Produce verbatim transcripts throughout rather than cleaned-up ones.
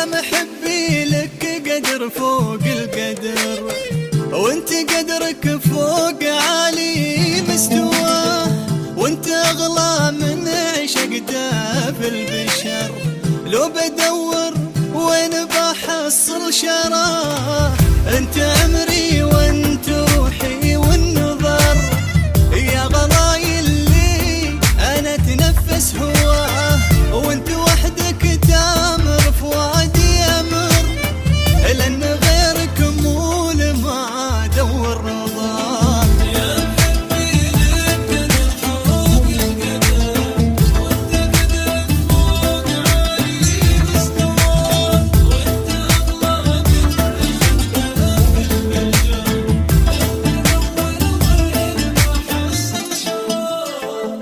يا محبي لك قدر فوق القدر، وانت قدرك فوق عالي مستواه، وانت اغلى من عشقته في البشر. لو بدور وين بحصل شراه، انت عمري وانت روحي والنظر، يا غلاي اللي انا اتنفس هواه، وانت وحدك تامر فؤادي امر، لان غيرك مول ما ادور رضاه. يا محبي لك قدر فوق القدر، وانت قدرك فوق عالي مستواه، وانت اغلى من عشقته في البشر. بدور وين بحصل شراه.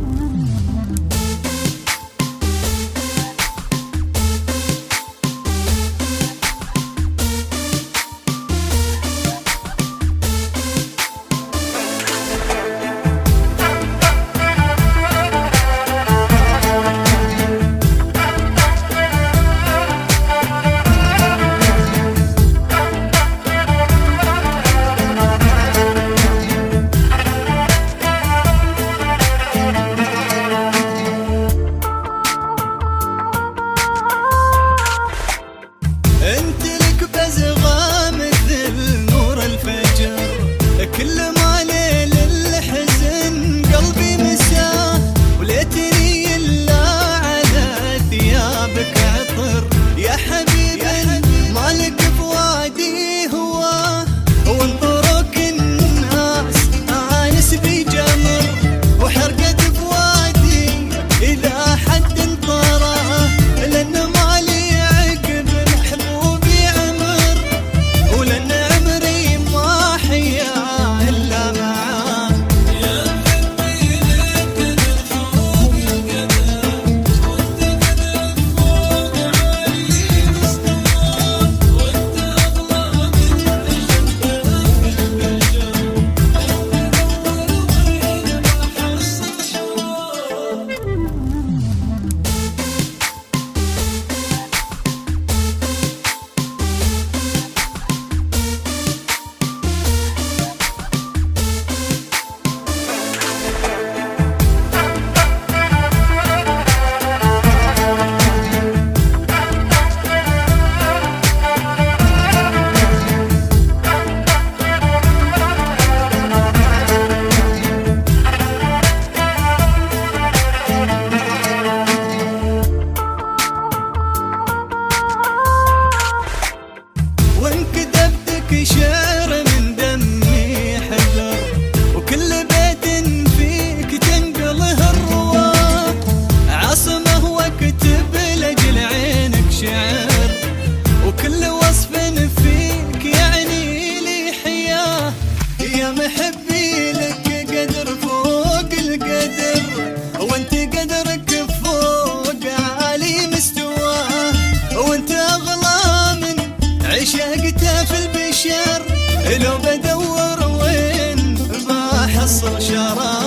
انت لك بزغة مثل نور الفجر، كل ما ليل الحزن قلبي مساه، وليتني الا على ثيابك عطر، يا حبيبي مالك فؤادي هواه، وانظرك الناس انس بجمر، وحرقة فؤادي الى حد انطراه، لان مالي عقب محبوبي عمر، ولان عمري ما حيا الا معاه. يا محبي لك قدر فوق القدر، وانت قدرك فوق عالي مستواه، وانت اغلى من عشقته في البشر. بدور وين بحصل شراه. وان كتبتك شعر من دمي حذر، وكل بيت فيك تنقله الرواق، عاصمه واكتب لاجل عينك شعر، وكل وصف فيك يعني لي حياه، يا محبي لك قدر فوق القدر، وانت قدرك فوق عالي مستواه، وانت اغلى من عشقته في البشر، لو بدور وين بحصل شراه.